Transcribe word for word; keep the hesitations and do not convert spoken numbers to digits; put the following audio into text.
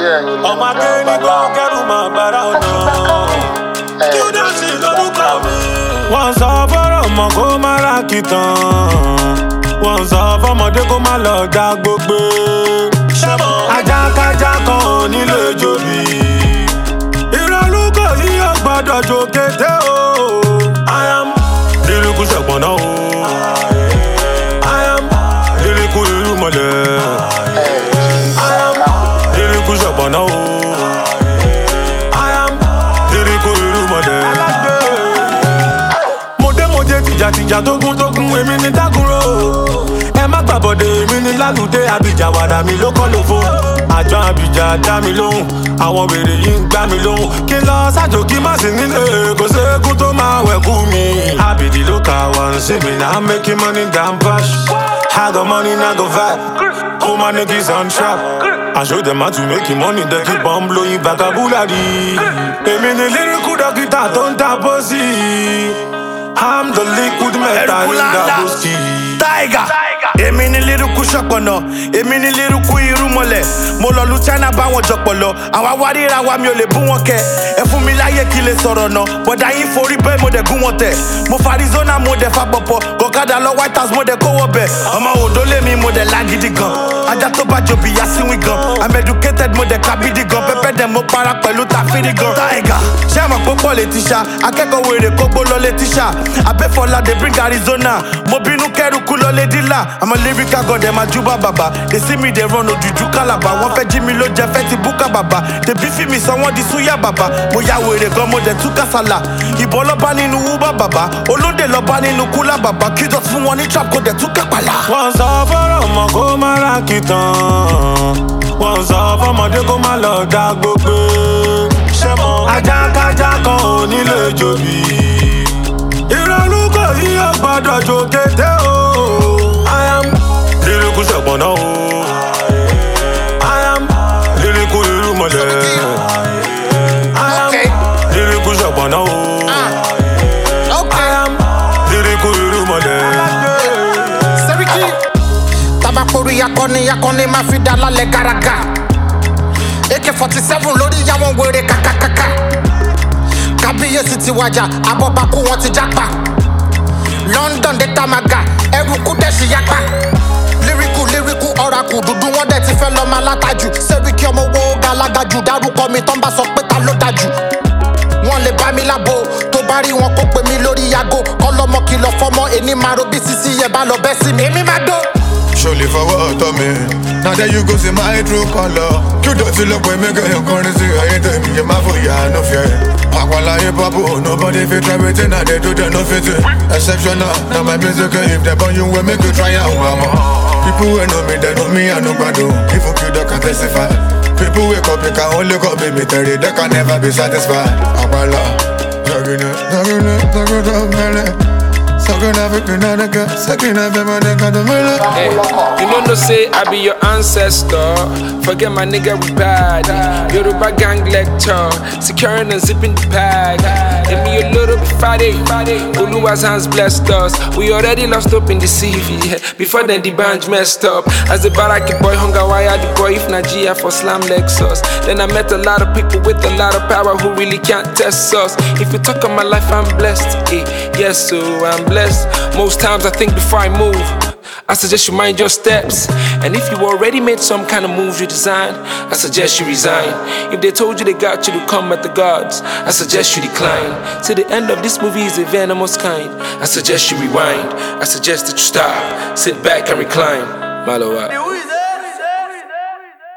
ọmọ akéwì gbọ́ kẹ́rù máa bára ọ̀nà kí ó dá sí lórúkọ mi. wọ́n sọ fọ́rọ̀ mọ́ kó má ra kìtàn, wọ́n sọ fọ́mọdé kó má lọ dá gbogbo. ajákájá kan ò nílé jòbí, ìrọ̀lúkọ̀ yìí ò gbọ́dọ̀ jò kété o. I am líríkù ṣẹ̀pọ̀n náà o, I am líríkù irúmọlẹ̀, I am líríkù ṣẹ̀pọ̀n náà o, I am líríkù irúmọlẹ̀. mọ̀dé tìjàtìjà tógún tógún èmi ní dágúrò, ẹ má gbàbọ̀dé èmi ní lálùdé àbíjà wàdà mi ló kọ́ lófo. àjọ àbíjà dá mi lóhùn, àwọn wèrè yìí ń gbá mi lóhùn. kí n lọ sájò kí má sì nílé, kò sékún tó máa wẹ̀kú mi. àbìdì ló kà wá ń sí mi náà, making money down bash. I got money, now go vibe. All my niggas on trap. I show them how to make money, they keep on blowing vocabulary. èmi ní lyrical dókítà tó ń ta pósí. I'm the liquid metal in the whiskey. Tiger. Èmi ni lyrical ṣọ̀pọ̀nà, èmi ni lyrical irúmọlẹ̀. Mo lọ lu China bá wọn jọpọ̀lọ, àwa wárìra wa mi ò lè bú wọn kẹ. Ẹ fún mi láyé kí lè sọ̀rọ̀ náà, bọ̀dá yín forí bẹ́ẹ̀ mo dẹ̀ gún wọn tẹ̀. Mo fa Arizona mo dẹ̀ fa pọ̀pọ̀, gọ̀kadà lọ White House mo dẹ̀ kówó bẹ̀. Ọmọ òdó lèmi mo dẹ̀ lágídí gan, ajá tó bá jòbí yá síwìn gan. I'm educated mo dẹ̀ kábídì gan, pẹ́pẹ́ dẹ̀ mo para pẹ̀lú tàfírí gan. Tiger, ṣé àmọ̀ púpọ̀ lè tíṣà, akẹ́kọ̀ọ́ wèrè kógbó lọ lè tíṣà. Abẹ́fọ́lá dey bring Arizona, mo bínú kẹ́rùkú lọ lè dílà. I'm a lyrical god, them a juba baba. They see me, they run ojuju kalaba. One fẹ́ jí mi ló jẹ fẹ́ ti búkà bàbá. They beefy me, someone di suya bàbá. Mo ya wèrè gan, mo dẹ̀ tú kásálà. Ìbọn lọ́ba nínú wúbà bàbá. Olóde lọ́ba nínú kúlà bàbá. Kí just fún wọn ní trap kó dẹ̀ tú kápálà. wọ́n sọ fọ́rọ̀ mọ́ kó má ra kìtàn, wọ́n sọ fọ́mọdé kó má lọ dá gbogbo. ajákájá kan ò nílé jòbí, ìrọ̀lúkọ̀ yìí ò gbọ́dọ̀ jò kété o. I am líríkù ṣẹ̀pọ̀n náà o, I am líríkù irúmọlẹ̀, I am líríkù ṣẹ̀pọ̀n náà o, I am líríkù irúmọlẹ̀. Sẹ́ríkì tabakori akọni akọni máa fi dá lálẹ́ gàràgà. A K forty-seven lórí yàwọn wèrè kàkàkàkà. kábíyèsí ti wájà abọ́bakú wọn ti jápa. London dé tamaga ẹrù kú dẹ̀ sí yapa. Lyrical lyrical oracle dúdú wọn dẹ̀ ti fẹ́ lọ́ máa látàjù. Sẹ́ríkì ọmọ owó galagaju dárúkọ mi tán bá sọ pé ta ló dájú. Wọ́n lè bá mi lábo tó bá rí wọn kó pè mí lórí yago. Kọ́lọ́mọ kìlọ̀ fọmọ ẹni máa ro bí sisi yẹn bá lọ bẹ́ sí mi. Èmi máa dó. Surely for what to me. Now that you go see my true color. You don't feel like we make a currency. I ain't telling you my for ya no fear. Aquala hip hop, nobody fit try waiting. Now they do that no fit. Exceptional. Now my music if they burn you will make you try out mama. People who know me, they know me and no bad. If you don't can testify. People wake up, you can only go baby thirty. They can never be satisfied. Aquala. Jogging it, jogging it, jogging it, Second of it, another girl. Second of it, man, I got the money. Hey, you know no say I be your ancestor. Forget my nigga we bad. Yoruba gang lecture, securing and zipping the bag. Give me a little bit fatty. Oluwa's hands blessed us. We already lost hope in the C V. Before then the band messed up. As the baraki boy hunger wire the boy if Nigeria for slam Lexus. Then I met a lot of people with a lot of power who really can't test us. If you talk on my life, I'm blessed. Eh, yes, so I'm blessed. Most times I think before I move, I suggest you mind your steps. And if you already made some kind of moves you designed, I suggest you resign. If they told you they got you to come at the gods, I suggest you decline. Till the end of this movie is a venomous kind, I suggest you rewind. I suggest that you stop, sit back and recline. Maloa.